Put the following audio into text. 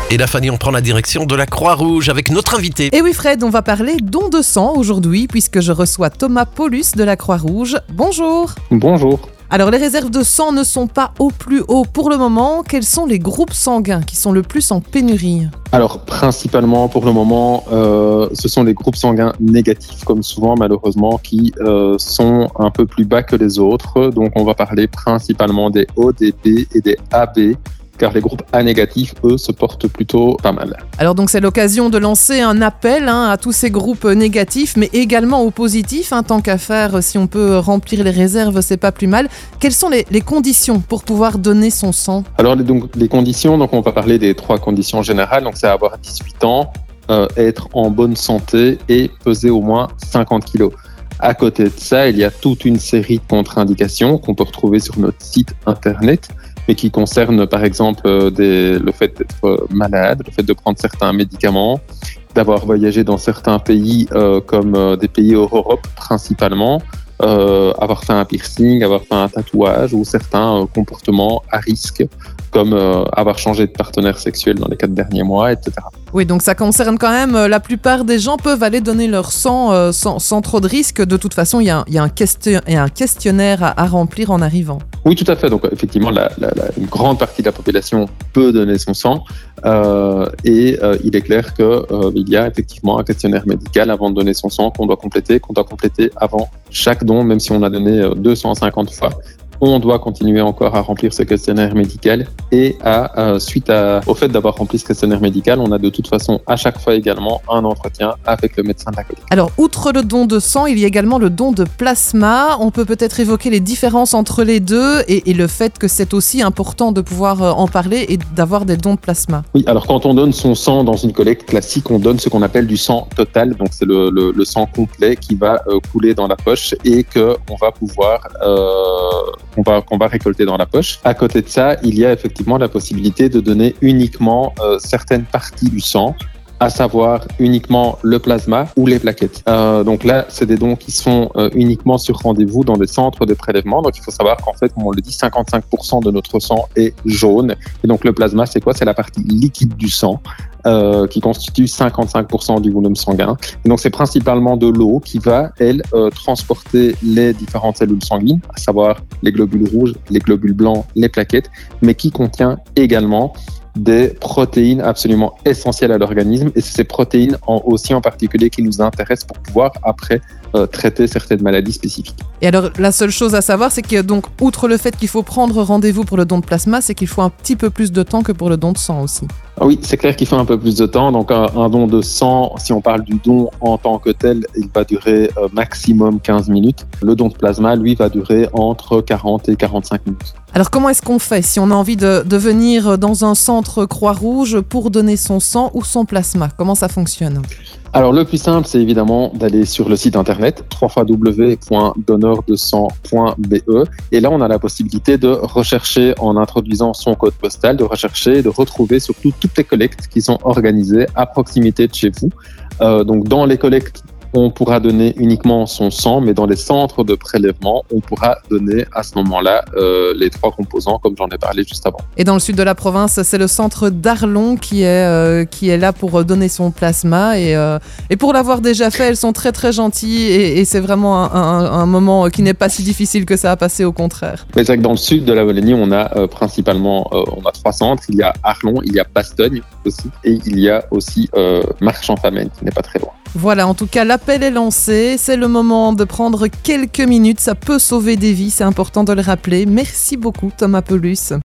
Et là, Fanny, on prend la direction de la Croix-Rouge avec notre invité. Et oui Fred, on va parler don de sang aujourd'hui puisque je reçois Thomas Paulus de la Croix-Rouge. Bonjour. Bonjour. Alors les réserves de sang ne sont pas au plus haut pour le moment. Quels sont les groupes sanguins qui sont le plus en pénurie ? Alors principalement pour le moment, ce sont les groupes sanguins négatifs comme souvent malheureusement qui sont un peu plus bas que les autres. Donc on va parler principalement des ODP et des AB. Car les groupes A négatifs, eux, se portent plutôt pas mal. Alors donc c'est l'occasion de lancer un appel à tous ces groupes négatifs, mais également aux positifs. Tant qu'à faire, si on peut remplir les réserves, c'est pas plus mal. Quelles sont les conditions pour pouvoir donner son sang ? Alors les conditions, donc on va parler des 3 conditions générales. Donc c'est avoir 18 ans, être en bonne santé et peser au moins 50 kilos. À côté de ça, il y a toute une série de contre-indications qu'on peut retrouver sur notre site internet, mais qui concernent par exemple le fait d'être malade, le fait de prendre certains médicaments, d'avoir voyagé dans certains pays comme des pays hors Europe principalement, avoir fait un piercing, avoir fait un tatouage ou certains comportements à risque comme avoir changé de partenaire sexuel dans les 4 derniers mois, etc. Oui, donc ça concerne quand même, la plupart des gens peuvent aller donner leur sang sans trop de risques. De toute façon, il y a un questionnaire à remplir en arrivant. Oui, tout à fait. Donc effectivement, une grande partie de la population peut donner son sang et il est clair qu'il y a effectivement un questionnaire médical avant de donner son sang qu'on doit compléter avant chaque don, même si on a donné 250 fois. On doit continuer encore à remplir ce questionnaire médical et suite au fait d'avoir rempli ce questionnaire médical, on a de toute façon à chaque fois également un entretien avec le médecin de la collecte. Alors, outre le don de sang, il y a également le don de plasma. On peut peut-être évoquer les différences entre les deux et le fait que c'est aussi important de pouvoir en parler et d'avoir des dons de plasma. Oui, alors quand on donne son sang dans une collecte classique, on donne ce qu'on appelle du sang total, donc c'est le sang complet qui va couler dans la poche et qu'on va pouvoir qu'on va récolter dans la poche. À côté de ça, il y a effectivement la possibilité de donner uniquement certaines parties du sang, à savoir uniquement le plasma ou les plaquettes. Donc là, c'est des dons qui sont uniquement sur rendez-vous dans des centres de prélèvement. Donc il faut savoir qu'en fait, comme on le dit, 55% de notre sang est jaune. Et donc le plasma, c'est quoi ? C'est la partie liquide du sang qui constitue 55% du volume sanguin. Et donc c'est principalement de l'eau qui va, elle, transporter les différentes cellules sanguines, à savoir les globules rouges, les globules blancs, les plaquettes, mais qui contient également des protéines absolument essentielles à l'organisme et c'est ces protéines aussi en particulier qui nous intéressent pour pouvoir après traiter certaines maladies spécifiques. Et alors la seule chose à savoir c'est que donc outre le fait qu'il faut prendre rendez-vous pour le don de plasma, c'est qu'il faut un petit peu plus de temps que pour le don de sang aussi. Oui, c'est clair qu'il faut un peu plus de temps. Donc un don de sang, si on parle du don en tant que tel, il va durer maximum 15 minutes. Le don de plasma, lui, va durer entre 40 et 45 minutes. Alors comment est-ce qu'on fait si on a envie de venir dans un centre Croix-Rouge pour donner son sang ou son plasma ? Comment ça fonctionne ? Alors le plus simple, c'est évidemment d'aller sur le site internet www.donneurdesang.be et là on a la possibilité de rechercher en introduisant son code postal, de rechercher et de retrouver surtout toutes les collectes qui sont organisées à proximité de chez vous. Donc dans les collectes, on pourra donner uniquement son sang, mais dans les centres de prélèvement, on pourra donner à ce moment-là les 3 composants, comme j'en ai parlé juste avant. Et dans le sud de la province, c'est le centre d'Arlon qui est là pour donner son plasma. Et pour l'avoir déjà fait, elles sont très très gentilles et c'est vraiment un moment qui n'est pas si difficile que ça à passer, au contraire. Mais c'est vrai que dans le sud de la Wallonie, on a principalement 3 centres. Il y a Arlon, il y a Bastogne aussi, et il y a aussi Marchand-Famenne, qui n'est pas très loin. Voilà, en tout cas, l'appel est lancé. C'est le moment de prendre quelques minutes. Ça peut sauver des vies, c'est important de le rappeler. Merci beaucoup, Thomas Paulus.